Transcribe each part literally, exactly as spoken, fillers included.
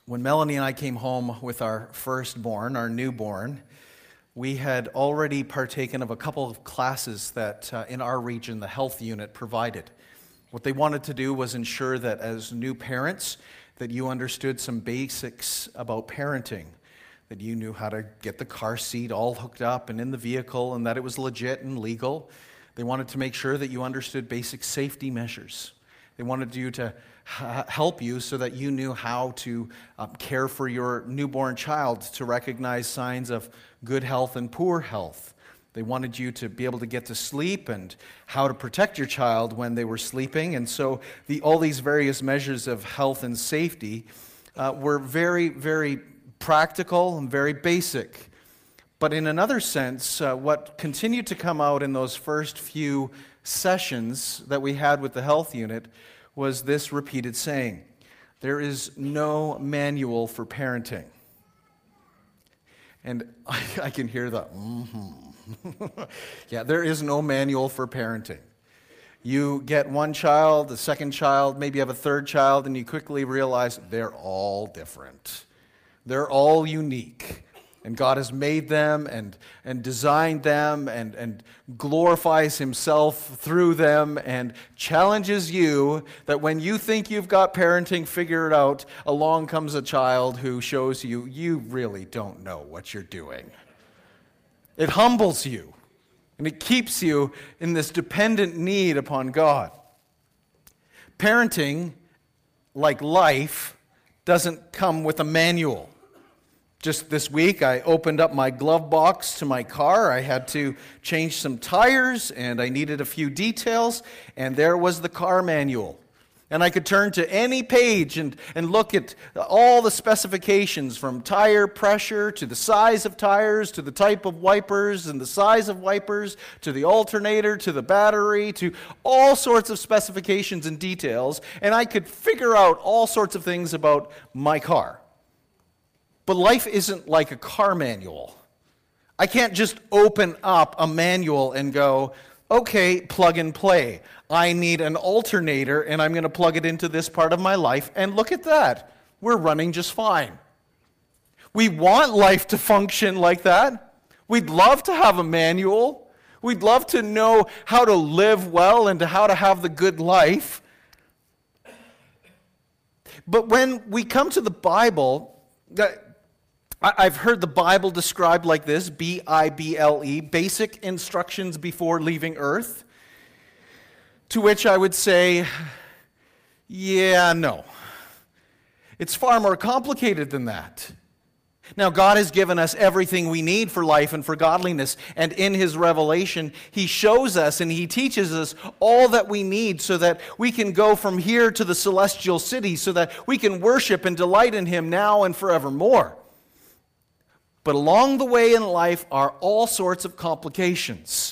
When Melanie and I came home with our firstborn, our newborn, we had already partaken of a couple of classes that uh, in our region the health unit provided. What they wanted to do was ensure that as new parents, that you understood some basics about parenting, that you knew how to get the car seat all hooked up and in the vehicle, and that it was legit and legal. They wanted to make sure that you understood basic safety measures. They wanted you to help you so that you knew how to um, care for your newborn child, to recognize signs of good health and poor health. They wanted you to be able to get to sleep and how to protect your child when they were sleeping. And so the, all these various measures of health and safety uh, were very, very practical and very basic. But in another sense, uh, what continued to come out in those first few sessions that we had with the health unit was this repeated saying: there is no manual for parenting. And I, I can hear the mm-hmm. Yeah, there is no manual for parenting. You get one child, a second child, maybe you have a third child, and you quickly realize they're all different. They're all unique. And God has made them and, and designed them and, and glorifies Himself through them and challenges you that when you think you've got parenting figured out, along comes a child who shows you you really don't know what you're doing. It humbles you and it keeps you in this dependent need upon God. Parenting, like life, doesn't come with a manual. Just this week, I opened up my glove box to my car. I had to change some tires, and I needed a few details, and there was the car manual. And I could turn to any page and, and look at all the specifications, from tire pressure to the size of tires to the type of wipers and the size of wipers to the alternator to the battery to all sorts of specifications and details, and I could figure out all sorts of things about my car. But life isn't like a car manual. I can't just open up a manual and go, okay, plug and play. I need an alternator, and I'm going to plug it into this part of my life, and look at that. We're running just fine. We want life to function like that. We'd love to have a manual. We'd love to know how to live well and to how to have the good life. But when we come to the Bible, I've heard the Bible described like this, B I B L E, basic instructions before leaving earth, to which I would say, yeah, no. It's far more complicated than that. Now, God has given us everything we need for life and for godliness, and in His revelation, He shows us and He teaches us all that we need so that we can go from here to the celestial city, so that we can worship and delight in Him now and forevermore. But along the way in life are all sorts of complications.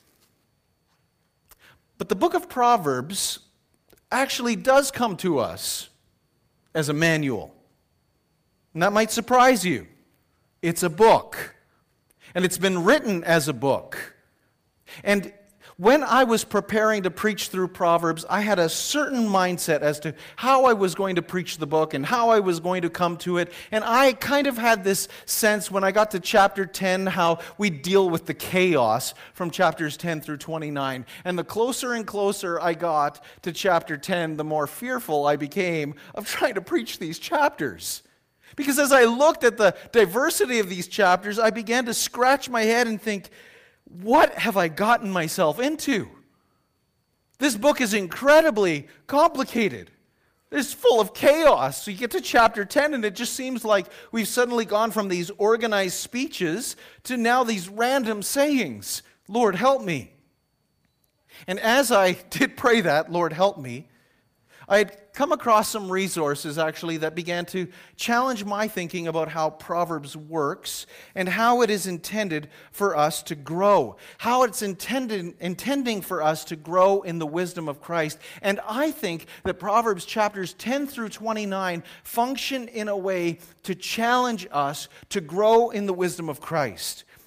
But the book of Proverbs actually does come to us as a manual. And that might surprise you. It's a book. And it's been written as a book. And when I was preparing to preach through Proverbs, I had a certain mindset as to how I was going to preach the book and how I was going to come to it. And I kind of had this sense when I got to chapter ten, how we deal with the chaos from chapters ten through twenty-nine. And the closer and closer I got to chapter ten, the more fearful I became of trying to preach these chapters. Because as I looked at the diversity of these chapters, I began to scratch my head and think, what have I gotten myself into? This book is incredibly complicated. It's full of chaos. So you get to chapter ten and it just seems like we've suddenly gone from these organized speeches to now these random sayings. Lord, help me. And as I did pray that, Lord, help me, I had come across some resources, actually, that began to challenge my thinking about how Proverbs works and how it is intended for us to grow, how it's intended, intending for us to grow in the wisdom of Christ. And I think that Proverbs chapters ten through twenty-nine function in a way to challenge us to grow in the wisdom of Christ.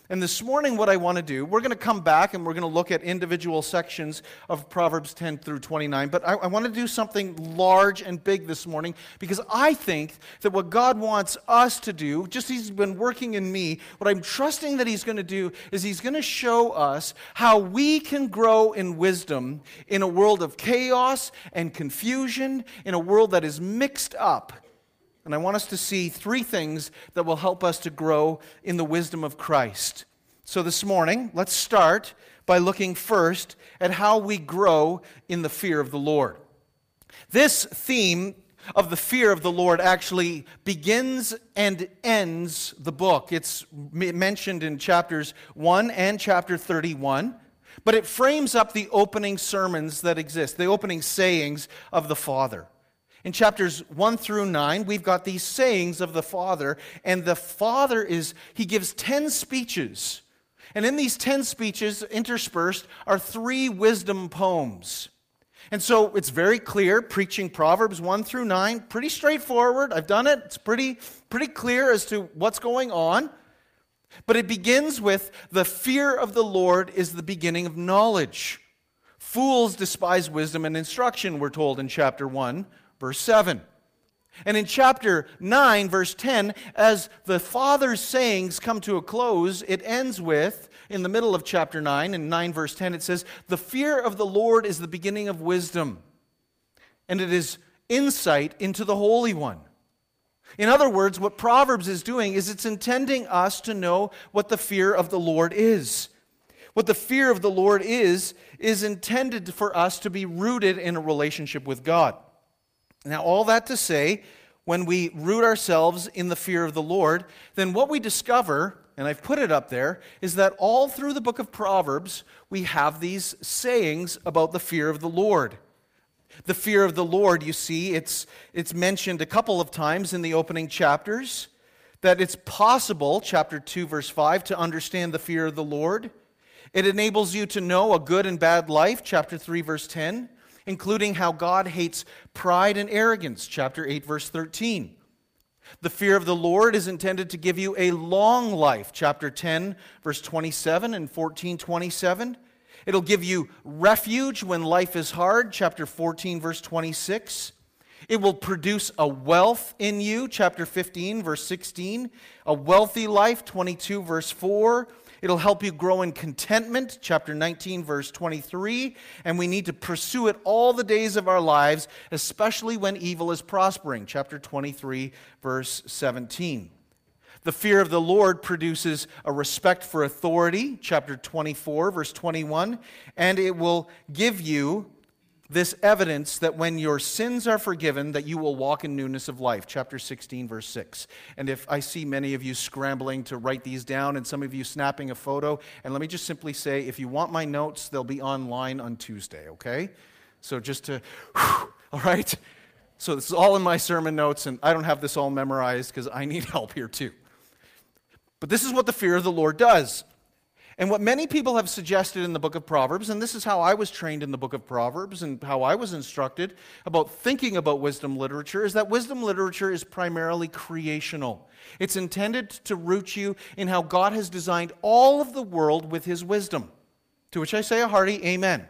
And this morning what I want to do, we're going to come back and we're going to look at individual sections of Proverbs ten through twenty-nine, but I, I want to do something large and big this morning because I think that what God wants us to do, just as He's been working in me, what I'm trusting that He's going to do is He's going to show us how we can grow in wisdom in a world of chaos and confusion, in a world that is mixed up. And I want us to see three things that will help us to grow in the wisdom of Christ. So this morning, let's start by looking first at how we grow in the fear of the Lord. This theme of the fear of the Lord actually begins and ends the book. It's mentioned in chapters one and chapter thirty-one, but it frames up the opening sermons that exist, the opening sayings of the Father. In chapters one through nine, we've got these sayings of the Father, and the Father is, he gives ten speeches. And in these ten speeches, interspersed, are three wisdom poems. And so it's very clear, preaching Proverbs one through nine, pretty straightforward. I've done it. It's pretty, pretty clear as to what's going on. But it begins with, the fear of the Lord is the beginning of knowledge. Fools despise wisdom and instruction, we're told in chapter one. Verse seven. And in chapter nine, verse ten, as the Father's sayings come to a close, it ends with, in the middle of chapter nine, in nine verse ten, it says, the fear of the Lord is the beginning of wisdom, and it is insight into the Holy One. In other words, what Proverbs is doing is it's intending us to know what the fear of the Lord is. What the fear of the Lord is, is intended for us to be rooted in a relationship with God. Now, all that to say, when we root ourselves in the fear of the Lord, then what we discover, and I've put it up there, is that all through the book of Proverbs, we have these sayings about the fear of the Lord. The fear of the Lord, you see, it's, it's mentioned a couple of times in the opening chapters, that it's possible, chapter two, verse five, to understand the fear of the Lord. It enables you to know a good and bad life, chapter three, verse ten. Including how God hates pride and arrogance, chapter eight, verse thirteen. The fear of the Lord is intended to give you a long life, chapter ten, verse twenty-seven and fourteen, twenty-seven. It'll give you refuge when life is hard, chapter fourteen, verse twenty-six. It will produce a wealth in you, chapter fifteen, verse sixteen. A wealthy life, twenty-two, verse four. It'll help you grow in contentment, chapter nineteen, verse twenty-three, and we need to pursue it all the days of our lives, especially when evil is prospering, chapter twenty-three, verse seventeen. The fear of the Lord produces a respect for authority, chapter twenty-four, verse twenty-one, and it will give you this evidence that when your sins are forgiven, that you will walk in newness of life, chapter sixteen, verse six. And if I see many of you scrambling to write these down and some of you snapping a photo, and let me just simply say, if you want my notes, they'll be online on Tuesday, okay? So just to, whew, all right? So this is all in my sermon notes, and I don't have this all memorized because I need help here too. But this is what the fear of the Lord does. And what many people have suggested in the book of Proverbs, and this is how I was trained in the book of Proverbs and how I was instructed about thinking about wisdom literature, is that wisdom literature is primarily creational. It's intended to root you in how God has designed all of the world with His wisdom. To which I say a hearty amen.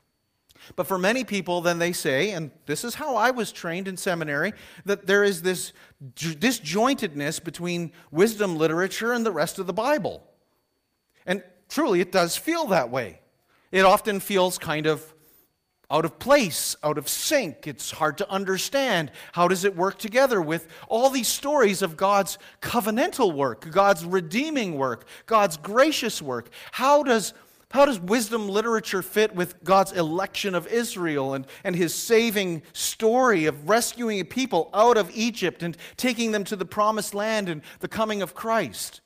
But for many people, then they say, and this is how I was trained in seminary, that there is this disjointedness between wisdom literature and the rest of the Bible. And truly, it does feel that way. It often feels kind of out of place, out of sync. It's hard to understand. How does it work together with all these stories of God's covenantal work, God's redeeming work, God's gracious work? How does, how does wisdom literature fit with God's election of Israel and, and His saving story of rescuing a people out of Egypt and taking them to the promised land and the coming of Christ?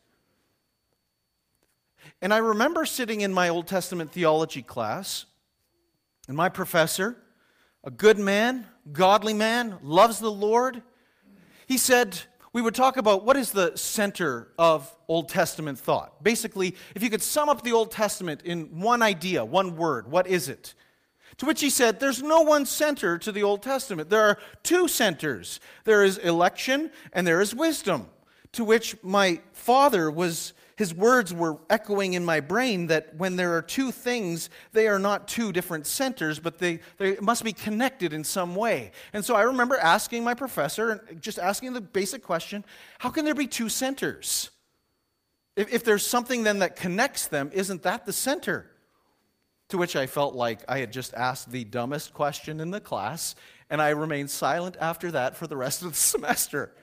And I remember sitting in my Old Testament theology class, and my professor, a good man, godly man, loves the Lord, he said, we would talk about what is the center of Old Testament thought. Basically, if you could sum up the Old Testament in one idea, one word, what is it? To which he said, there's no one center to the Old Testament. There are two centers. There is election and there is wisdom. To which my father was his words were echoing in my brain that when there are two things, they are not two different centers, but they, they must be connected in some way. And so I remember asking my professor, just asking the basic question, how can there be two centers? If, if there's something then that connects them, isn't that the center? To which I felt like I had just asked the dumbest question in the class, and I remained silent after that for the rest of the semester.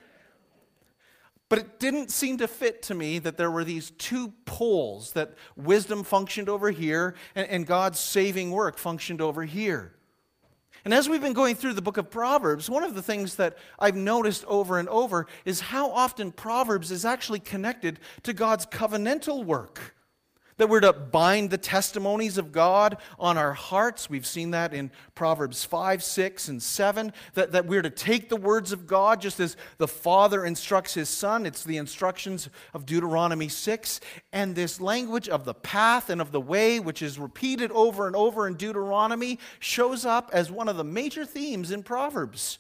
But it didn't seem to fit to me that there were these two poles, that wisdom functioned over here and, and God's saving work functioned over here. And as we've been going through the book of Proverbs, one of the things that I've noticed over and over is how often Proverbs is actually connected to God's covenantal work. That we're to bind the testimonies of God on our hearts. We've seen that in Proverbs five, six, and seven. That, that we're to take the words of God just as the Father instructs His Son. It's the instructions of Deuteronomy six. And this language of the path and of the way, which is repeated over and over in Deuteronomy, shows up as one of the major themes in Proverbs.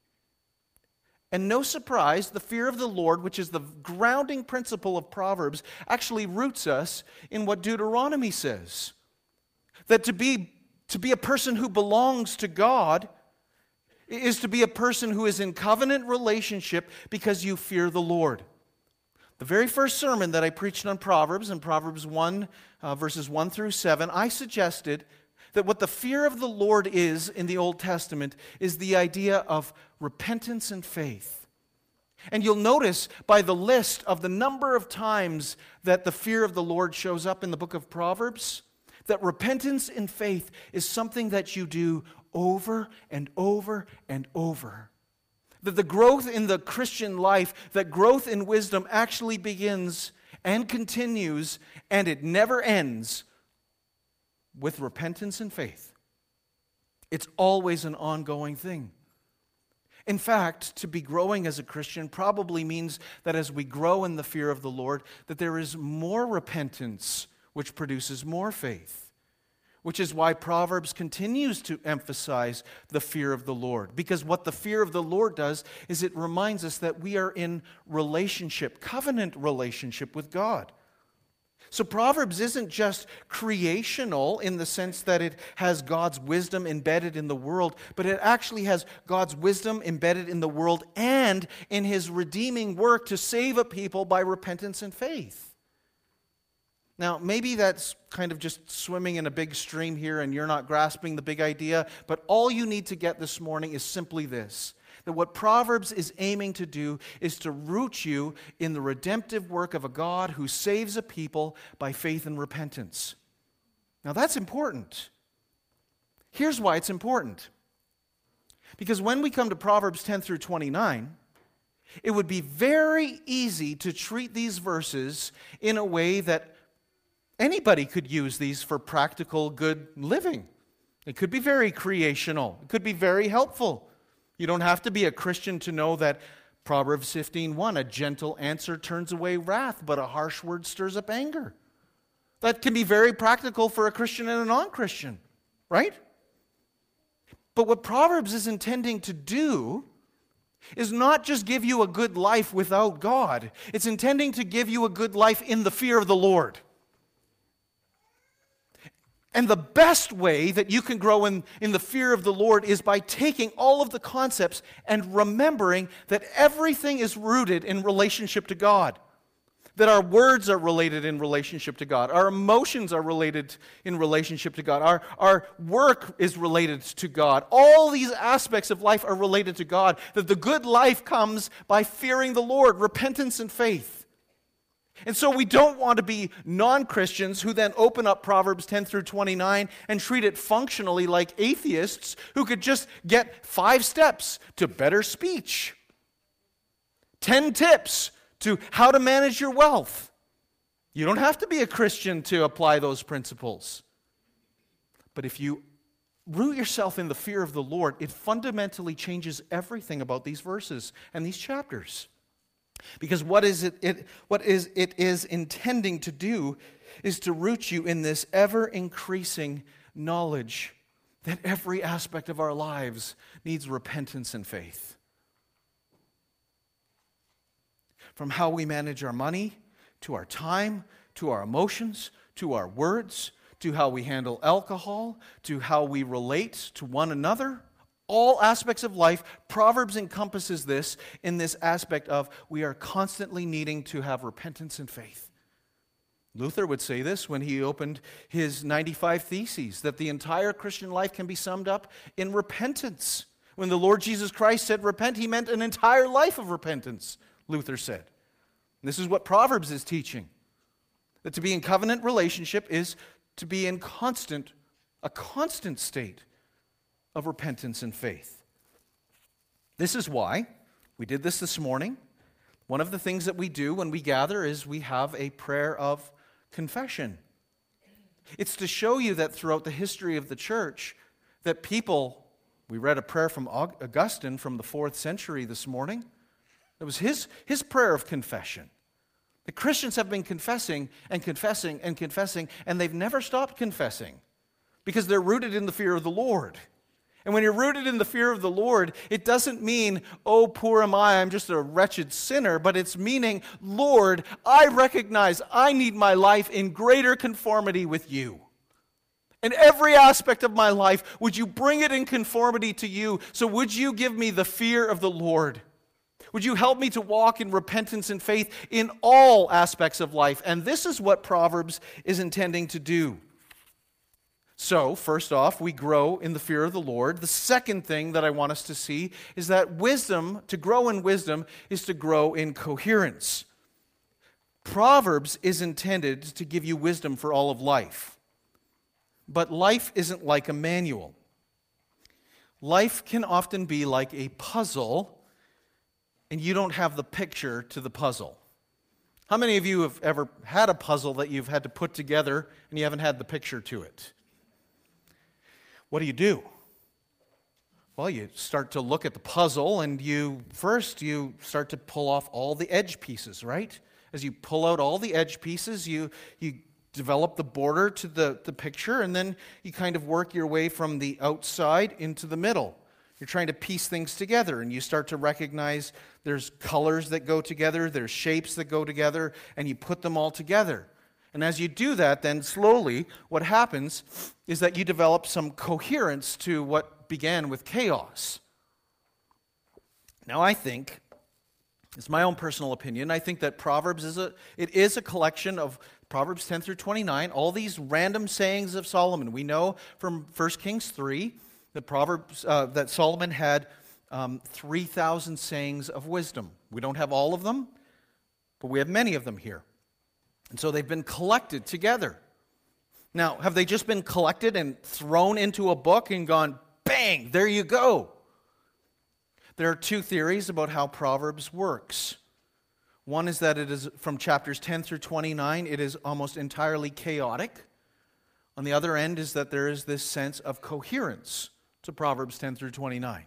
And no surprise, the fear of the Lord, which is the grounding principle of Proverbs, actually roots us in what Deuteronomy says. That to be, to be a person who belongs to God is to be a person who is in covenant relationship because you fear the Lord. The very first sermon that I preached on Proverbs, in Proverbs one, uh, verses one through seven, I suggested that what the fear of the Lord is in the Old Testament is the idea of repentance and faith. And you'll notice by the list of the number of times that the fear of the Lord shows up in the book of Proverbs, that repentance and faith is something that you do over and over and over. That the growth in the Christian life, that growth in wisdom actually begins and continues, and it never ends with repentance and faith. It's always an ongoing thing. In fact, to be growing as a Christian probably means that as we grow in the fear of the Lord, that there is more repentance, which produces more faith. Which is why Proverbs continues to emphasize the fear of the Lord. Because what the fear of the Lord does is it reminds us that we are in relationship, covenant relationship with God. So Proverbs isn't just creational in the sense that it has God's wisdom embedded in the world, but it actually has God's wisdom embedded in the world and in His redeeming work to save a people by repentance and faith. Now, maybe that's kind of just swimming in a big stream here and you're not grasping the big idea, but all you need to get this morning is simply this. That what Proverbs is aiming to do is to root you in the redemptive work of a God who saves a people by faith and repentance. Now that's important. Here's why it's important. Because when we come to Proverbs ten through twenty-nine, it would be very easy to treat these verses in a way that anybody could use these for practical good living. It could be very creational. It could be very helpful. You don't have to be a Christian to know that Proverbs fifteen one, a gentle answer turns away wrath, but a harsh word stirs up anger. That can be very practical for a Christian and a non-Christian, right? But what Proverbs is intending to do is not just give you a good life without God. It's intending to give you a good life in the fear of the Lord. And the best way that you can grow in, in the fear of the Lord is by taking all of the concepts and remembering that everything is rooted in relationship to God. That our words are related in relationship to God. Our emotions are related in relationship to God. Our, our work is related to God. All these aspects of life are related to God. That the good life comes by fearing the Lord, repentance and faith. And so we don't want to be non-Christians who then open up Proverbs ten through twenty-nine and treat it functionally like atheists who could just get five steps to better speech, ten tips to how to manage your wealth. You don't have to be a Christian to apply those principles. But if you root yourself in the fear of the Lord, it fundamentally changes everything about these verses and these chapters. Because what is it, it what is it is intending to do is to root you in this ever-increasing knowledge that every aspect of our lives needs repentance and faith. From how we manage our money, to our time, to our emotions, to our words, to how we handle alcohol, to how we relate to one another. All aspects of life, Proverbs encompasses this in this aspect of we are constantly needing to have repentance and faith. Luther would say this when he opened his ninety-five Theses, that the entire Christian life can be summed up in repentance. When the Lord Jesus Christ said repent, he meant an entire life of repentance, Luther said. And this is what Proverbs is teaching, that to be in covenant relationship is to be in constant, a constant state of repentance and faith. This is why we did this this morning. One of the things that we do when we gather is we have a prayer of confession. It's to show you that throughout the history of the church, that people, we read a prayer from Augustine from the fourth century this morning. It was his, his prayer of confession. The Christians have been confessing and confessing and confessing, and they've never stopped confessing because they're rooted in the fear of the Lord. And when you're rooted in the fear of the Lord, it doesn't mean, oh, poor am I, I'm just a wretched sinner, but it's meaning, Lord, I recognize I need my life in greater conformity with you. In every aspect of my life, would you bring it in conformity to you? So would you give me the fear of the Lord? Would you help me to walk in repentance and faith in all aspects of life? And this is what Proverbs is intending to do. So, first off, we grow in the fear of the Lord. The second thing that I want us to see is that wisdom, to grow in wisdom, is to grow in coherence. Proverbs is intended to give you wisdom for all of life. But life isn't like a manual. Life can often be like a puzzle, and you don't have the picture to the puzzle. How many of you have ever had a puzzle that you've had to put together and you haven't had the picture to it? What do you do? Well, you start to look at the puzzle, and you first you start to pull off all the edge pieces, right? As you pull out all the edge pieces, you you develop the border to the, the picture, and then you kind of work your way from the outside into the middle. You're trying to piece things together, and you start to recognize there's colors that go together, there's shapes that go together, and you put them all together. And as you do that, then slowly what happens is that you develop some coherence to what began with chaos. Now I think, it's my own personal opinion, I think that Proverbs is a it is a collection of Proverbs ten through twenty-nine, all these random sayings of Solomon. We know from First Kings three that Proverbs uh, that Solomon had um, three thousand sayings of wisdom. We don't have all of them, but we have many of them here. And so they've been collected together. Now, have they just been collected and thrown into a book and gone, bang, there you go? There are two theories about how Proverbs works. One is that it is from chapters ten through twenty-nine, it is almost entirely chaotic. On the other end is that there is this sense of coherence to Proverbs ten through twenty-nine.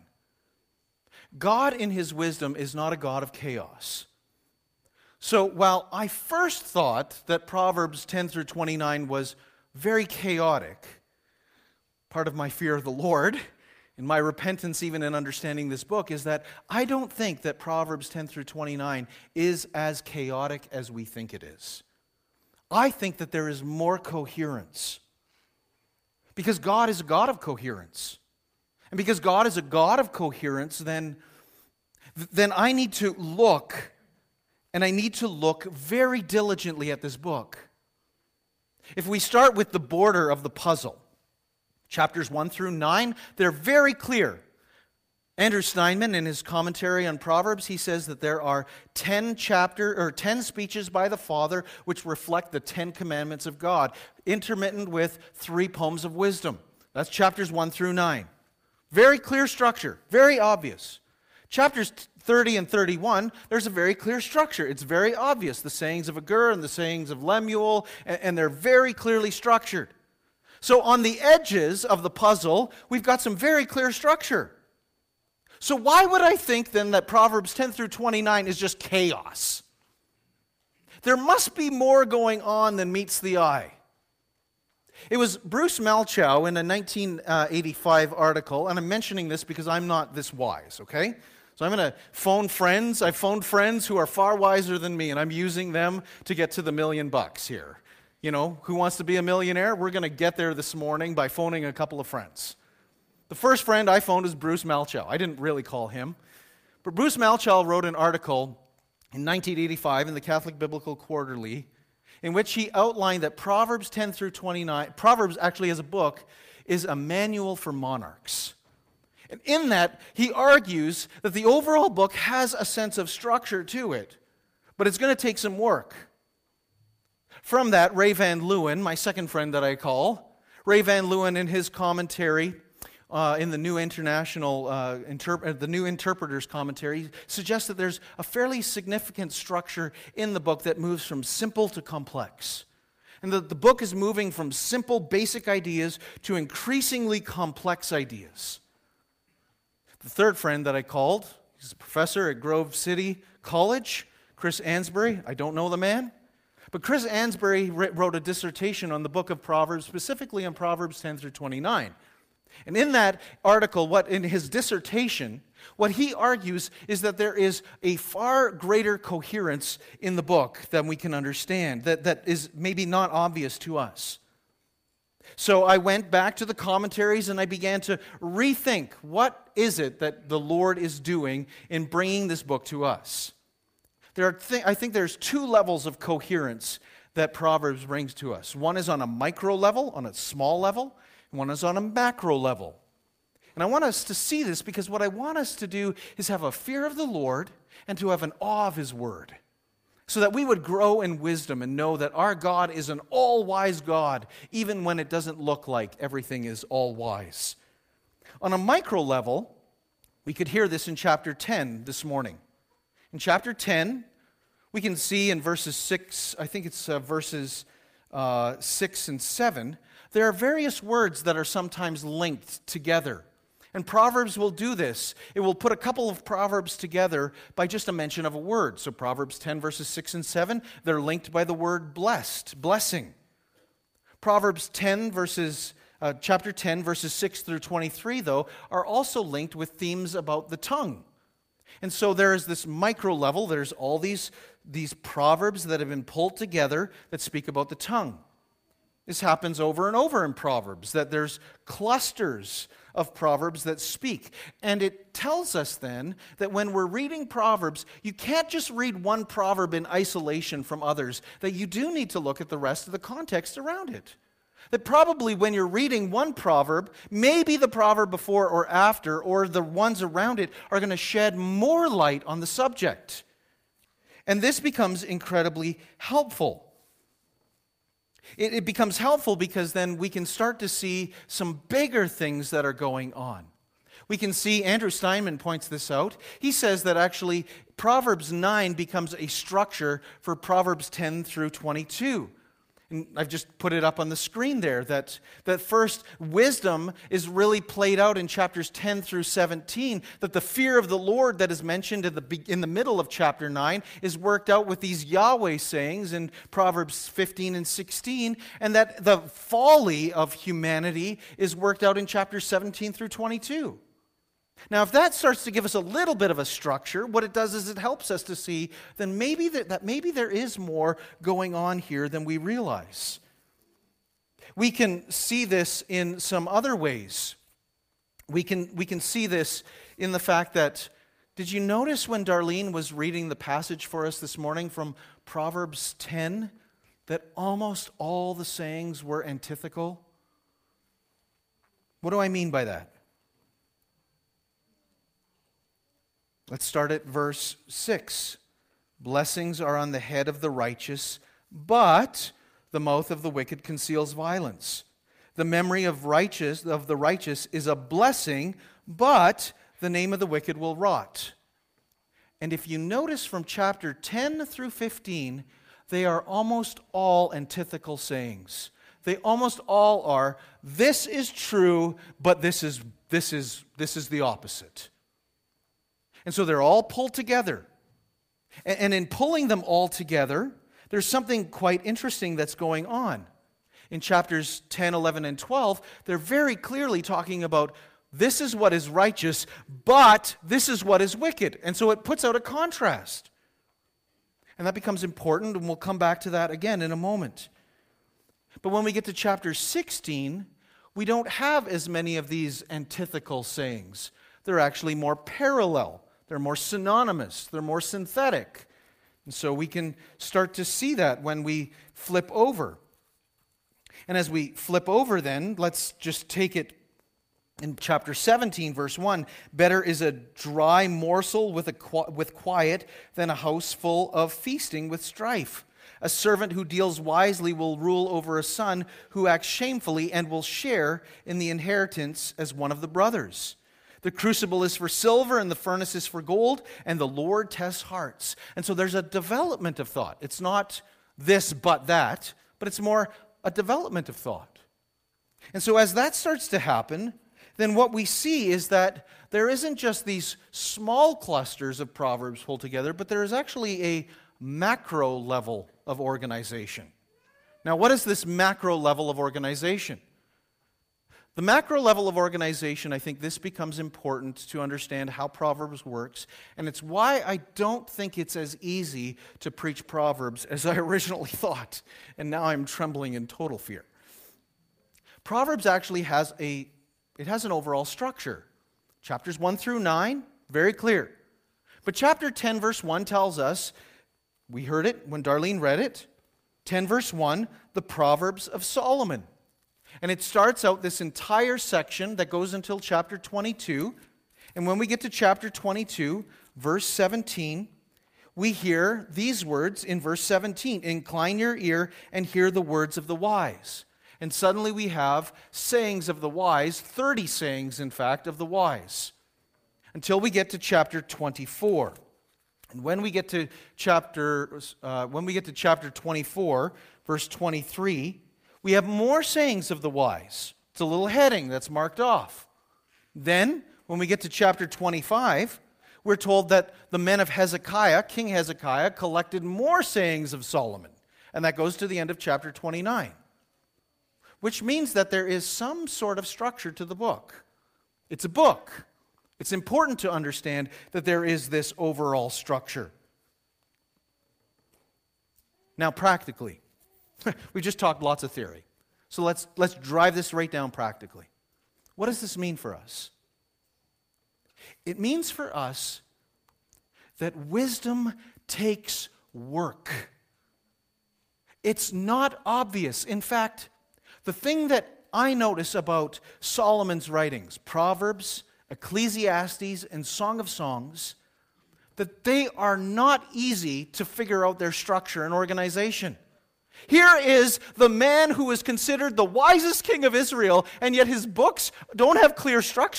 God in his wisdom is not a God of chaos. So while I first thought that Proverbs ten through twenty-nine was very chaotic, part of my fear of the Lord, in my repentance even in understanding this book, is that I don't think that Proverbs ten through twenty-nine is as chaotic as we think it is. I think that there is more coherence. Because God is a God of coherence. And because God is a God of coherence, then, then I need to look And I need to look very diligently at this book. If we start with the border of the puzzle, chapters one through nine, they're very clear. Andrew Steinman, in his commentary on Proverbs, he says that there are ten chapter or ten speeches by the Father which reflect the Ten Commandments of God, intermittent with three poems of wisdom. That's chapters one through nine. Very clear structure, very obvious. Chapters thirty and thirty-one, there's a very clear structure. It's very obvious. The sayings of Agur and the sayings of Lemuel, and, and they're very clearly structured. So on the edges of the puzzle, we've got some very clear structure. So why would I think then that Proverbs ten through twenty-nine is just chaos? There must be more going on than meets the eye. It was Bruce Malchow in a nineteen eighty-five article, and I'm mentioning this because I'm not this wise, okay? So I'm going to phone friends. I phoned friends who are far wiser than me, and I'm using them to get to the million bucks here. You know, who wants to be a millionaire? We're going to get there this morning by phoning a couple of friends. The first friend I phoned is Bruce Malchow. I didn't really call him. But Bruce Malchow wrote an article in nineteen eighty-five in the Catholic Biblical Quarterly in which he outlined that Proverbs ten through twenty-nine, Proverbs actually as a book, is a manual for monarchs. And in that, he argues that the overall book has a sense of structure to it, but it's going to take some work. From that, Ray Van Leeuwen, my second friend that I call, Ray Van Leeuwen in his commentary uh, in the New International, uh, Interp- the New Interpreter's Commentary, suggests that there's a fairly significant structure in the book that moves from simple to complex. And the, the book is moving from simple, basic ideas to increasingly complex ideas. The third friend that I called, he's a professor at Grove City College, Chris Ansbury. I don't know the man. But Chris Ansbury wrote a dissertation on the book of Proverbs, specifically on Proverbs ten through twenty-nine. And in that article, what in his dissertation, what he argues is that there is a far greater coherence in the book than we can understand, that, that is maybe not obvious to us. So I went back to the commentaries and I began to rethink, what is it that the Lord is doing in bringing this book to us? There are th- I think there's two levels of coherence that Proverbs brings to us. One is on a micro level, on a small level, and one is on a macro level. And I want us to see this because what I want us to do is have a fear of the Lord and to have an awe of His Word, so that we would grow in wisdom and know that our God is an all-wise God, even when it doesn't look like everything is all-wise. On a micro level, we could hear this in chapter ten this morning. In chapter ten, we can see in verses six, I think it's uh, verses uh, six and seven, there are various words that are sometimes linked together. And Proverbs will do this. It will put a couple of Proverbs together by just a mention of a word. So Proverbs ten, verses six and seven, they're linked by the word blessed, blessing. Proverbs ten, verses, uh, chapter ten, verses six through twenty-three, though, are also linked with themes about the tongue. And so there is this micro level, there's all these, these Proverbs that have been pulled together that speak about the tongue. This happens over and over in Proverbs, that there's clusters of Proverbs that speak. And it tells us then that when we're reading Proverbs, you can't just read one proverb in isolation from others, that you do need to look at the rest of the context around it. That probably when you're reading one proverb, maybe the proverb before or after, or the ones around it, are going to shed more light on the subject. And this becomes incredibly helpful. It, it becomes helpful because then we can start to see some bigger things that are going on. We can see, Andrew Steinman points this out, he says that actually Proverbs nine becomes a structure for Proverbs ten through twenty-two. And I've just put it up on the screen there, that, that first wisdom is really played out in chapters ten through seventeen, that the fear of the Lord that is mentioned in the, in the middle of chapter nine is worked out with these Yahweh sayings in Proverbs fifteen and sixteen, and that the folly of humanity is worked out in chapters seventeen through twenty-two. Now, if that starts to give us a little bit of a structure, what it does is it helps us to see then maybe that, that maybe there is more going on here than we realize. We can see this in some other ways. We can, we can see this in the fact that, did you notice when Darlene was reading the passage for us this morning from Proverbs ten, that almost all the sayings were antithetical? What do I mean by that? Let's start at verse six. Blessings are on the head of the righteous, but the mouth of the wicked conceals violence. The memory of righteous of the righteous is a blessing, but the name of the wicked will rot. And if you notice from chapter ten through fifteen, they are almost all antithetical sayings. They almost all are, this is true, but this is this is this is the opposite. And so they're all pulled together. And in pulling them all together, there's something quite interesting that's going on. In chapters ten, eleven, and twelve, they're very clearly talking about this is what is righteous, but this is what is wicked. And so it puts out a contrast. And that becomes important, and we'll come back to that again in a moment. But when we get to chapter sixteen, we don't have as many of these antithetical sayings. They're actually more parallel. They're more synonymous. They're more synthetic. And so we can start to see that when we flip over. And as we flip over then, let's just take it in chapter seventeen, verse one. Better is a dry morsel with, a, with quiet than a house full of feasting with strife. A servant who deals wisely will rule over a son who acts shamefully and will share in the inheritance as one of the brothers. The crucible is for silver and the furnace is for gold, and the Lord tests hearts. And so there's a development of thought. It's not this but that, but it's more a development of thought. And so as that starts to happen, then what we see is that there isn't just these small clusters of Proverbs pulled together, but there is actually a macro level of organization. Now, what is this macro level of organization? The macro level of organization, I think this becomes important to understand how Proverbs works, and it's why I don't think it's as easy to preach Proverbs as I originally thought, and now I'm trembling in total fear. Proverbs actually has a it has an overall structure. Chapters one through nine, very clear. But chapter ten, verse one tells us, we heard it when Darlene read it, ten verse one, the Proverbs of Solomon. And it starts out this entire section that goes until chapter twenty-two. And when we get to chapter twenty-two, verse seventeen, we hear these words in verse seventeen, incline your ear and hear the words of the wise. And suddenly we have sayings of the wise, thirty sayings, in fact, of the wise, until we get to chapter twenty-four. And when we get to chapter, uh, when we get to chapter twenty-four, verse twenty-three, we have more sayings of the wise. It's a little heading that's marked off. Then, when we get to chapter twenty-five, we're told that the men of Hezekiah, King Hezekiah, collected more sayings of Solomon. And that goes to the end of chapter twenty-nine. Which means that there is some sort of structure to the book. It's a book. It's important to understand that there is this overall structure. Now, practically, we just talked lots of theory. So let's, let's drive this right down practically. What does this mean for us? It means for us that wisdom takes work. It's not obvious. In fact, the thing that I notice about Solomon's writings, Proverbs, Ecclesiastes, and Song of Songs, that they are not easy to figure out their structure and organization. Here is the man who is considered the wisest king of Israel, and yet his books don't have clear structure.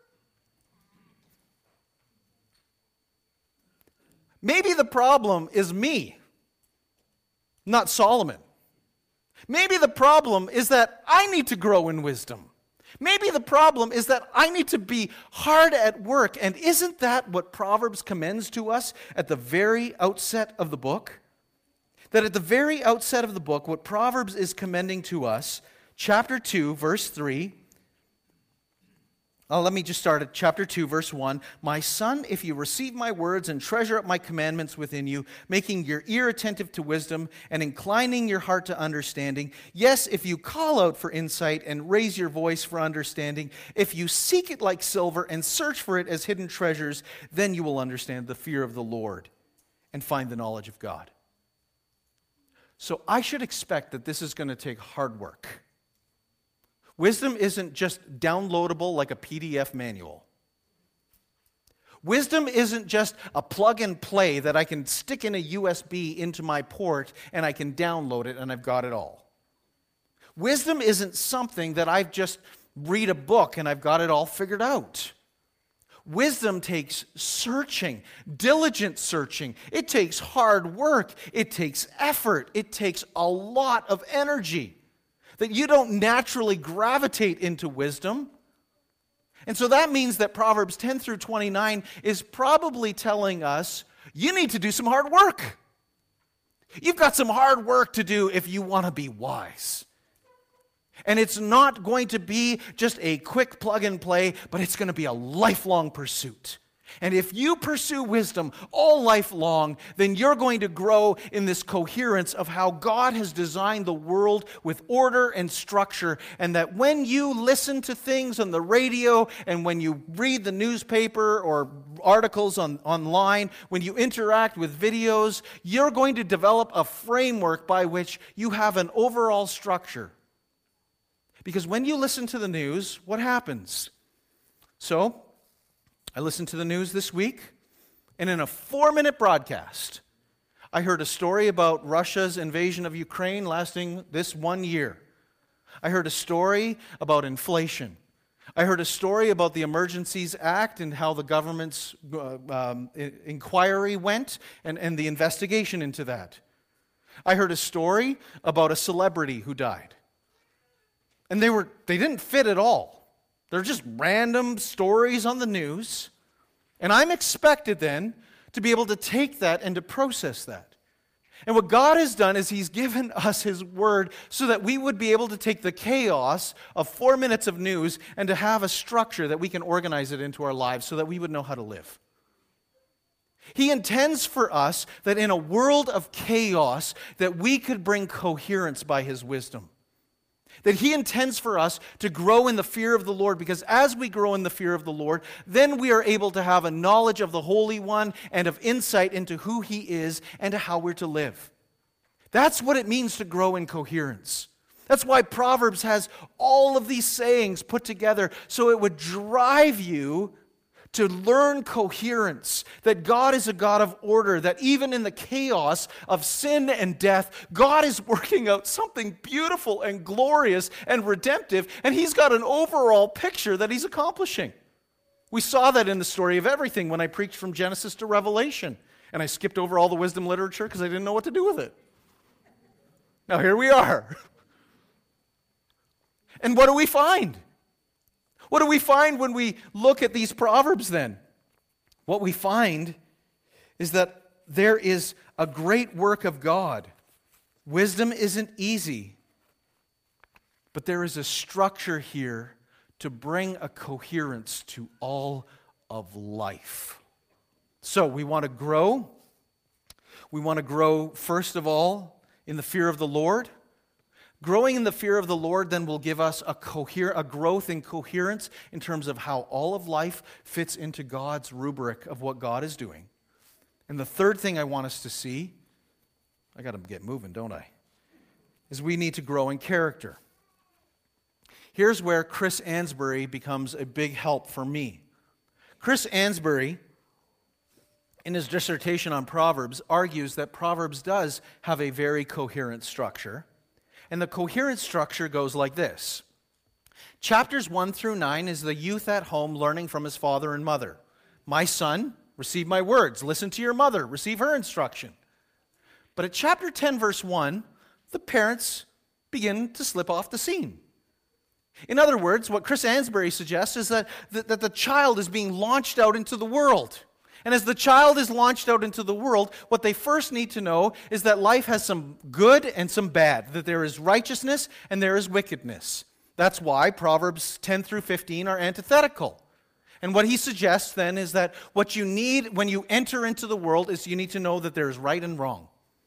Maybe the problem is me, not Solomon. Maybe the problem is that I need to grow in wisdom. Maybe the problem is that I need to be hard at work. And isn't that what Proverbs commends to us at the very outset of the book? That at the very outset of the book, what Proverbs is commending to us, chapter two, verse three, oh, let me just start at chapter two, verse one. My son, if you receive my words and treasure up my commandments within you, making your ear attentive to wisdom and inclining your heart to understanding, yes, if you call out for insight and raise your voice for understanding, if you seek it like silver and search for it as hidden treasures, then you will understand the fear of the Lord and find the knowledge of God. So I should expect that this is going to take hard work. Wisdom isn't just downloadable like a P D F manual. Wisdom isn't just a plug and play that I can stick in a U S B into my port and I can download it and I've got it all. Wisdom isn't something that I've just read a book and I've got it all figured out. Wisdom takes searching, diligent searching. It takes hard work. It takes effort. It takes a lot of energy. That you don't naturally gravitate into wisdom. And so that means that Proverbs ten through twenty-nine is probably telling us, you need to do some hard work. You've got some hard work to do if you want to be wise. And it's not going to be just a quick plug and play, but it's going to be a lifelong pursuit. And if you pursue wisdom all life long, then you're going to grow in this coherence of how God has designed the world with order and structure, and that when you listen to things on the radio and when you read the newspaper or articles on, online, when you interact with videos, you're going to develop a framework by which you have an overall structure. Because when you listen to the news, what happens? So, I listened to the news this week, and in a four-minute broadcast, I heard a story about Russia's invasion of Ukraine lasting this one year. I heard a story about inflation. I heard a story about the Emergencies Act and how the government's uh, um, inquiry went and, and the investigation into that. I heard a story about a celebrity who died. And they were they didn't fit at all. They're just random stories on the news. And I'm expected then to be able to take that and to process that. And what God has done is He's given us His Word so that we would be able to take the chaos of four minutes of news and to have a structure that we can organize it into our lives so that we would know how to live. He intends for us that in a world of chaos that we could bring coherence by His wisdom. That He intends for us to grow in the fear of the Lord, because as we grow in the fear of the Lord, then we are able to have a knowledge of the Holy One and of insight into who He is and to how we're to live. That's what it means to grow in coherence. That's why Proverbs has all of these sayings put together so it would drive you to learn coherence, that God is a God of order, that even in the chaos of sin and death, God is working out something beautiful and glorious and redemptive, and He's got an overall picture that He's accomplishing. We saw that in the story of everything when I preached from Genesis to Revelation, and I skipped over all the wisdom literature because I didn't know what to do with it. Now here we are. And what do we find? What do we find when we look at these Proverbs then? What we find is that there is a great work of God. Wisdom isn't easy, but there is a structure here to bring a coherence to all of life. So we want to grow. We want to grow, first of all, in the fear of the Lord. Growing in the fear of the Lord then will give us a coher- a growth in coherence in terms of how all of life fits into God's rubric of what God is doing. And the third thing I want us to see, I got to get moving, don't I? Is we need to grow in character. Here's where Chris Ansbury becomes a big help for me. Chris Ansbury, in his dissertation on Proverbs, argues that Proverbs does have a very coherent structure. And the coherent structure goes like this. Chapters one through nine is the youth at home learning from his father and mother. My son, receive my words. Listen to your mother. Receive her instruction. But at chapter ten, verse one, the parents begin to slip off the scene. In other words, what Chris Ansbury suggests is that, that, that the child is being launched out into the world. And as the child is launched out into the world, what they first need to know is that life has some good and some bad, that there is righteousness and there is wickedness. That's why Proverbs ten through fifteen are antithetical. And what he suggests then is that what you need when you enter into the world is you need to know that there is right and wrong.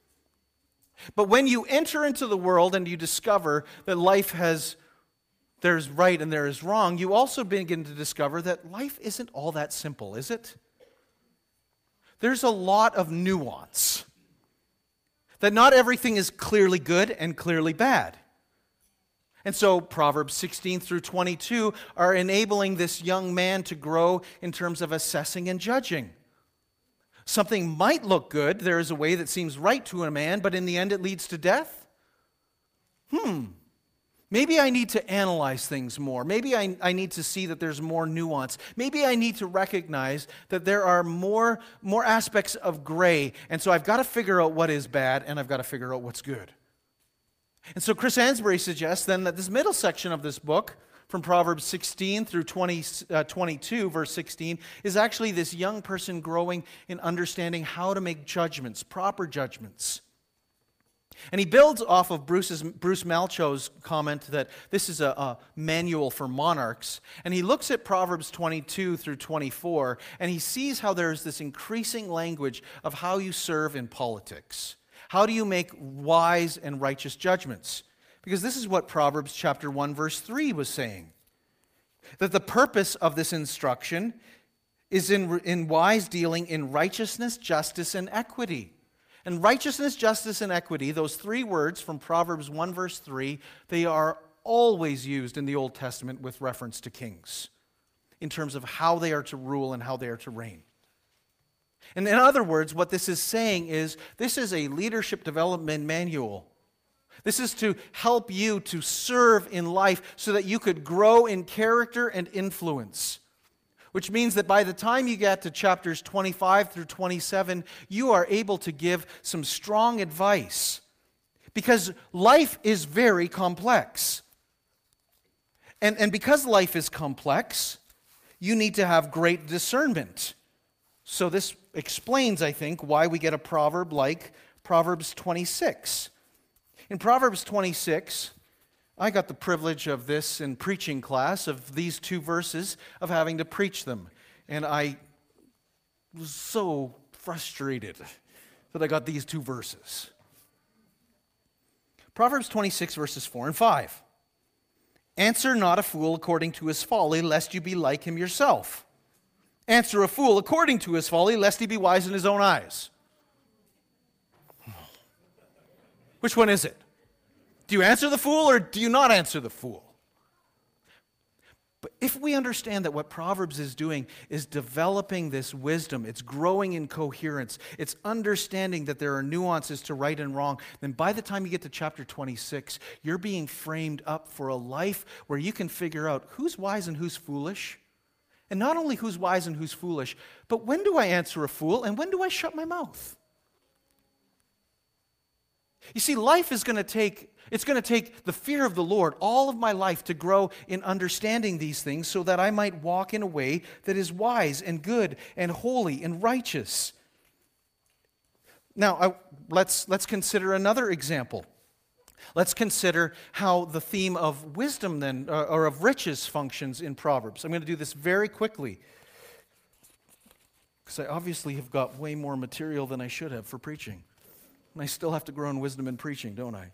But when you enter into the world and you discover that life has, there's right and there is wrong, you also begin to discover that life isn't all that simple, is it? There's a lot of nuance. That not everything is clearly good and clearly bad. And so Proverbs sixteen through twenty-two are enabling this young man to grow in terms of assessing and judging. Something might look good. There is a way that seems right to a man, but in the end it leads to death. Hmm. Maybe I need to analyze things more. Maybe I, I need to see that there's more nuance. Maybe I need to recognize that there are more, more aspects of gray. And so I've got to figure out what is bad, and I've got to figure out what's good. And so Chris Ansbury suggests then that this middle section of this book, from Proverbs sixteen through twenty, uh, twenty-two, verse sixteen, is actually this young person growing in understanding how to make judgments, proper judgments. And he builds off of Bruce's, Bruce Malcho's comment that this is a, a manual for monarchs. And he looks at Proverbs twenty-two through twenty-four, and he sees how there's this increasing language of how you serve in politics. How do you make wise and righteous judgments? Because this is what Proverbs chapter one, verse three was saying. That the purpose of this instruction is in, in wise dealing in righteousness, justice, and equity. And righteousness, justice, and equity, those three words from Proverbs one, verse three, they are always used in the Old Testament with reference to kings in terms of how they are to rule and how they are to reign. And in other words, what this is saying is this is a leadership development manual. This is to help you to serve in life so that you could grow in character and influence. Which means that by the time you get to chapters twenty-five through twenty-seven, you are able to give some strong advice. Because life is very complex. And, and because life is complex, you need to have great discernment. So this explains, I think, why we get a proverb like Proverbs twenty-six. In Proverbs twenty-six, I got the privilege of this in preaching class, of these two verses, of having to preach them. And I was so frustrated that I got these two verses. Proverbs twenty-six, verses four and five. Answer not a fool according to his folly, lest you be like him yourself. Answer a fool according to his folly, lest he be wise in his own eyes. Which one is it? Do you answer the fool or do you not answer the fool? But if we understand that what Proverbs is doing is developing this wisdom, it's growing in coherence, it's understanding that there are nuances to right and wrong, then by the time you get to chapter twenty-six, you're being framed up for a life where you can figure out who's wise and who's foolish. And not only who's wise and who's foolish, but when do I answer a fool and when do I shut my mouth? You see, life is going to take, it's going to take the fear of the Lord all of my life to grow in understanding these things so that I might walk in a way that is wise and good and holy and righteous. Now, I, let's, let's consider another example. Let's consider how the theme of wisdom then, uh, or of riches functions in Proverbs. I'm going to do this very quickly because I obviously have got way more material than I should have for preaching. And I still have to grow in wisdom in preaching, don't I?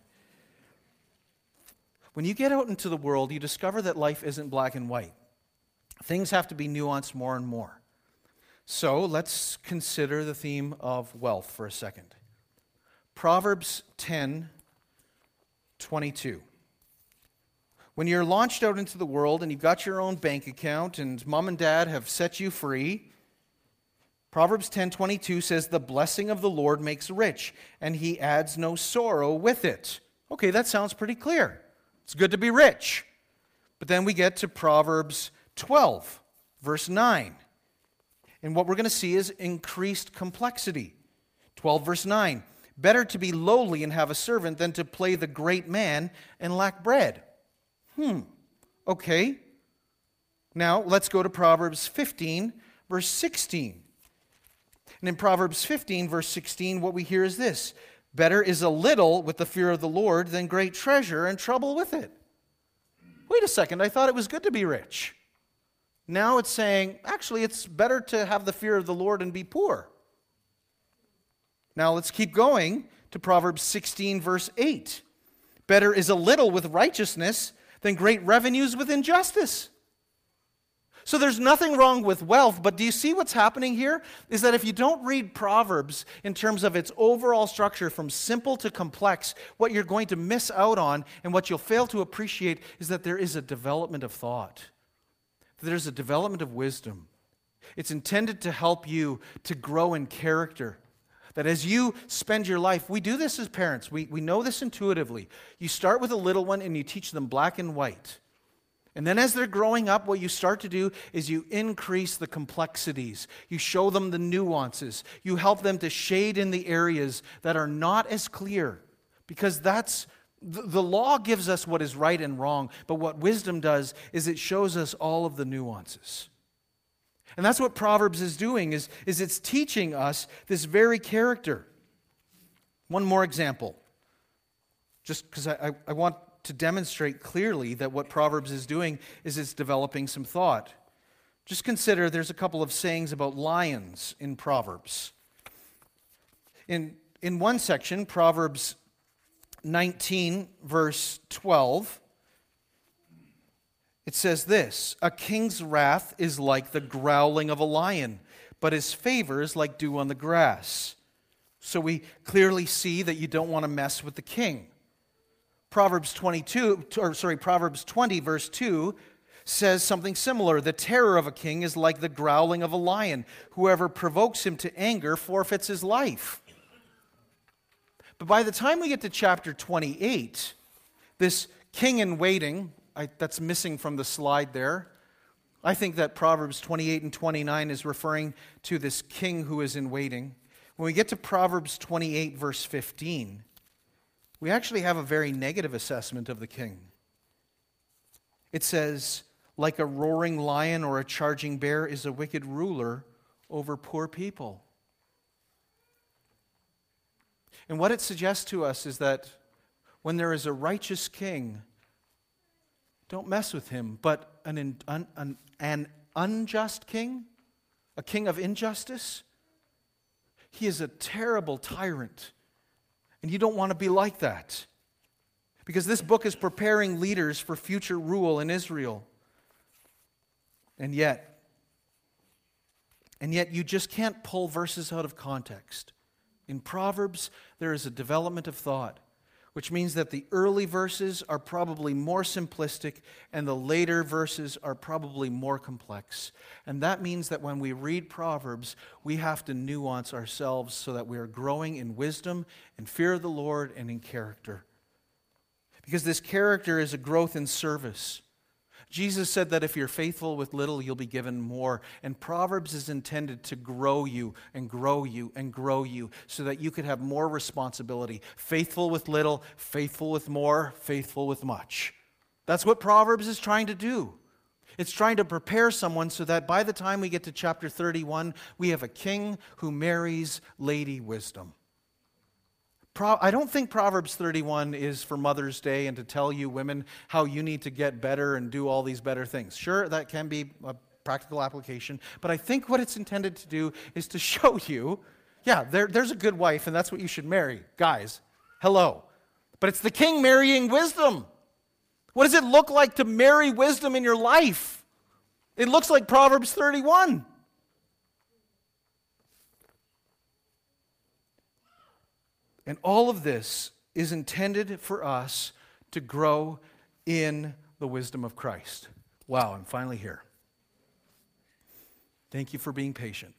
When you get out into the world, you discover that life isn't black and white. Things have to be nuanced more and more. So let's consider the theme of wealth for a second. Proverbs ten twenty-two. When you're launched out into the world and you've got your own bank account and mom and dad have set you free, Proverbs ten twenty-two says, the blessing of the Lord makes rich, and he adds no sorrow with it. Okay, that sounds pretty clear. It's good to be rich. But then we get to Proverbs twelve, verse nine. And what we're going to see is increased complexity. twelve, verse nine. Better to be lowly and have a servant than to play the great man and lack bread. Hmm, okay. Now, let's go to Proverbs fifteen, verse sixteen. And in Proverbs fifteen, verse sixteen, what we hear is this: better is a little with the fear of the Lord than great treasure and trouble with it. Wait a second, I thought it was good to be rich. Now it's saying, actually, it's better to have the fear of the Lord and be poor. Now let's keep going to Proverbs sixteen, verse eight. Better is a little with righteousness than great revenues with injustice. So there's nothing wrong with wealth, but do you see what's happening here? Is that if you don't read Proverbs in terms of its overall structure from simple to complex, what you're going to miss out on and what you'll fail to appreciate is that there is a development of thought. There's a development of wisdom. It's intended to help you to grow in character. That as you spend your life, we do this as parents, we, we know this intuitively. You start with a little one and you teach them black and white. And then as they're growing up, what you start to do is you increase the complexities. You show them the nuances. You help them to shade in the areas that are not as clear. Because that's, the law gives us what is right and wrong, but what wisdom does is it shows us all of the nuances. And that's what Proverbs is doing, is, is it's teaching us this very character. One more example. just because I, I, I want to demonstrate clearly that what Proverbs is doing is it's developing some thought. Just consider there's a couple of sayings about lions in Proverbs. In, in one section, Proverbs nineteen, verse twelve, it says this, "A king's wrath is like the growling of a lion, but his favor is like dew on the grass." So we clearly see that you don't want to mess with the king. Proverbs twenty-two, or sorry, Proverbs twenty, verse two, says something similar. "The terror of a king is like the growling of a lion. Whoever provokes him to anger forfeits his life." But by the time we get to chapter twenty-eight, this king in waiting, I, that's missing from the slide there. I think that Proverbs twenty-eight and twenty-nine is referring to this king who is in waiting. When we get to Proverbs twenty-eight, verse fifteen, we actually have a very negative assessment of the king. It says, "Like a roaring lion or a charging bear is a wicked ruler over poor people." And what it suggests to us is that when there is a righteous king, don't mess with him. But an, un, an, an unjust king, a king of injustice, he is a terrible tyrant. And you don't want to be like that. Because this book is preparing leaders for future rule in Israel. And yet, and yet you just can't pull verses out of context. In Proverbs, there is a development of thought, which means that the early verses are probably more simplistic and the later verses are probably more complex. And that means that when we read Proverbs, we have to nuance ourselves so that we are growing in wisdom and fear of the Lord and in character. Because this character is a growth in service. Jesus said that if you're faithful with little, you'll be given more. And Proverbs is intended to grow you and grow you and grow you so that you could have more responsibility. Faithful with little, faithful with more, faithful with much. That's what Proverbs is trying to do. It's trying to prepare someone so that by the time we get to chapter thirty-one, we have a king who marries Lady Wisdom. Pro- I don't think Proverbs thirty-one is for Mother's Day and to tell you women how you need to get better and do all these better things. Sure, that can be a practical application, but I think what it's intended to do is to show you, yeah, there, there's a good wife and that's what you should marry. Guys, hello. But it's the king marrying wisdom. What does it look like to marry wisdom in your life? It looks like Proverbs thirty-one. And all of this is intended for us to grow in the wisdom of Christ. Wow, I'm finally here. Thank you for being patient.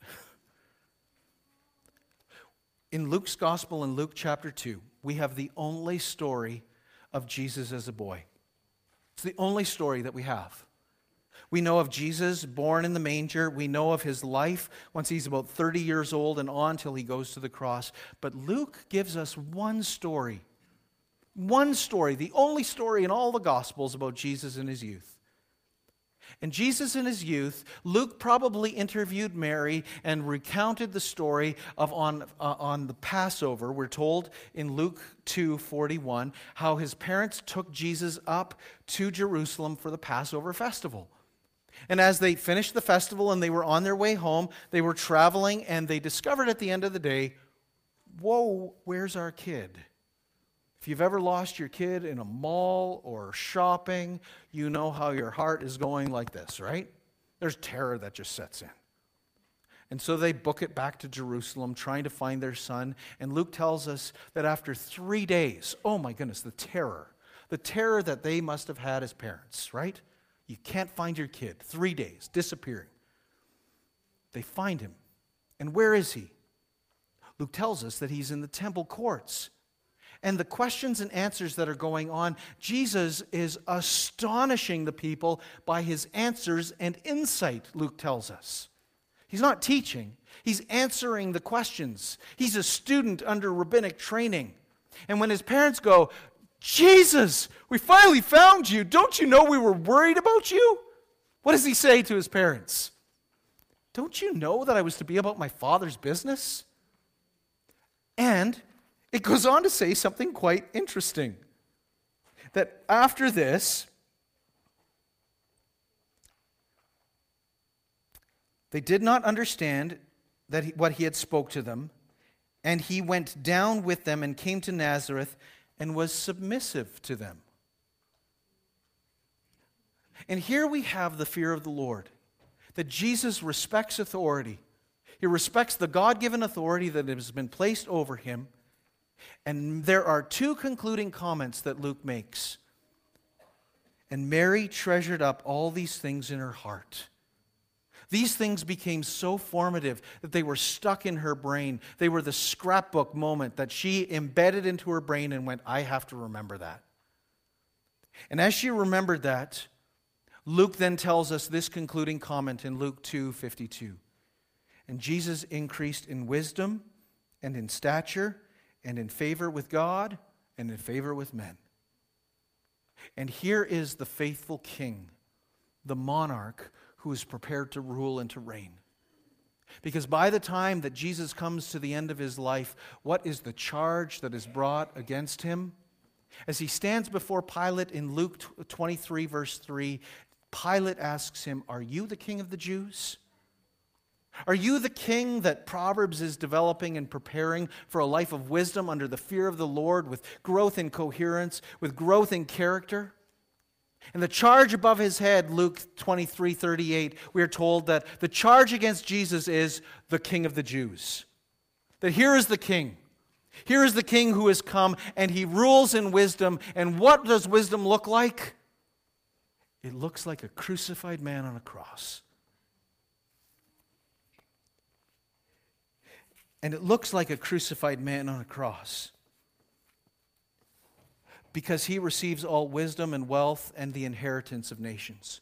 In Luke's Gospel, in Luke chapter two, we have the only story of Jesus as a boy. It's the only story that we have. We know of Jesus born in the manger. We know of his life once he's about thirty years old and on till he goes to the cross. But Luke gives us one story. One story, the only story in all the Gospels about Jesus in his youth. And Jesus in his youth, Luke probably interviewed Mary and recounted the story of on, uh, on the Passover. We're told in Luke two forty-one how his parents took Jesus up to Jerusalem for the Passover festival. And as they finished the festival and they were on their way home, they were traveling and they discovered at the end of the day, whoa, where's our kid? If you've ever lost your kid in a mall or shopping, you know how your heart is going like this, right? There's terror that just sets in. And so they book it back to Jerusalem, trying to find their son. And Luke tells us that after three days, oh my goodness, the terror, the terror that they must have had as parents, right? You can't find your kid. Three days, disappearing. They find him. And where is he? Luke tells us that he's in the temple courts. And the questions and answers that are going on, Jesus is astonishing the people by his answers and insight, Luke tells us. He's not teaching. He's answering the questions. He's a student under rabbinic training. And when his parents go, Jesus, we finally found you. Don't you know we were worried about you? What does he say to his parents? Don't you know that I was to be about my Father's business? And it goes on to say something quite interesting. that after this, they did not understand that he, what he had spoke to them, and he went down with them and came to Nazareth and was submissive to them. And here we have the fear of the Lord, that Jesus respects authority. He respects the God-given authority that has been placed over him. And there are two concluding comments that Luke makes. And Mary treasured up all these things in her heart. These things became so formative that they were stuck in her brain. They were the scrapbook moment that she embedded into her brain and went, I have to remember that. And as she remembered that, Luke then tells us this concluding comment in Luke two fifty-two. And Jesus increased in wisdom and in stature and in favor with God and in favor with men. And here is the faithful king, the monarch who is prepared to rule and to reign. Because by the time that Jesus comes to the end of his life, what is the charge that is brought against him? As he stands before Pilate in Luke twenty-three, verse three, Pilate asks him, are you the king of the Jews? Are you the king that Proverbs is developing and preparing for a life of wisdom under the fear of the Lord, with growth in coherence, with growth in character? And the charge above his head, Luke twenty-three thirty-eight, we are told that the charge against Jesus is the king of the Jews. That here is the king. Here is the king who has come, and he rules in wisdom. And what does wisdom look like? It looks like a crucified man on a cross. And it looks like a crucified man on a cross because he receives all wisdom and wealth and the inheritance of nations.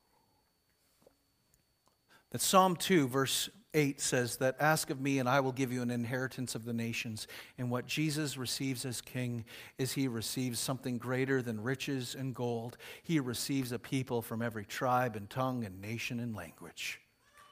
That Psalm two, verse eight says that, ask of me and I will give you an inheritance of the nations. And what Jesus receives as king is he receives something greater than riches and gold. He receives a people from every tribe and tongue and nation and language.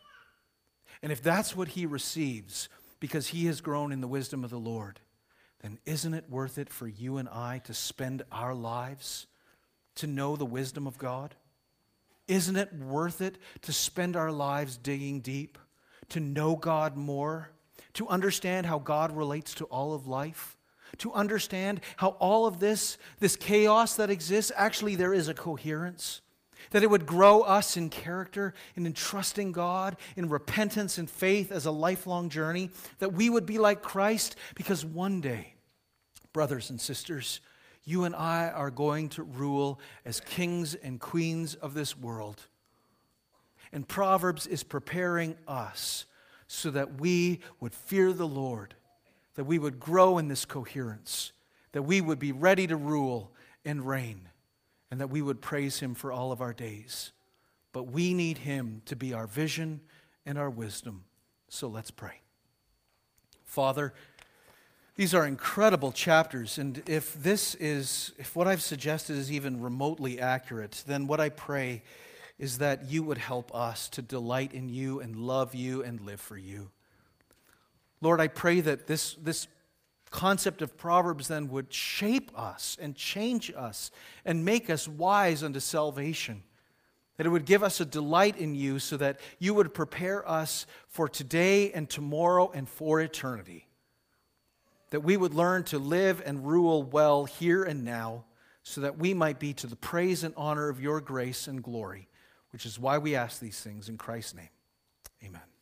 And if that's what he receives, because he has grown in the wisdom of the Lord, then isn't it worth it for you and I to spend our lives to know the wisdom of God? Isn't it worth it to spend our lives digging deep, to know God more, to understand how God relates to all of life, to understand how all of this, this chaos that exists, actually there is a coherence? That it would grow us in character and in trusting God, in repentance and faith as a lifelong journey. That we would be like Christ, because one day, brothers and sisters, you and I are going to rule as kings and queens of this world. And Proverbs is preparing us so that we would fear the Lord, that we would grow in this coherence, that we would be ready to rule and reign, and that we would praise him for all of our days. But we need him to be our vision and our wisdom. So let's pray. Father, these are incredible chapters, and if this is, if what I've suggested is even remotely accurate, then what I pray is that you would help us to delight in you and love you and live for you. Lord, I pray that this, this concept of Proverbs then would shape us and change us and make us wise unto salvation. That it would give us a delight in you so that you would prepare us for today and tomorrow and for eternity. That we would learn to live and rule well here and now so that we might be to the praise and honor of your grace and glory, which is why we ask these things in Christ's name. Amen.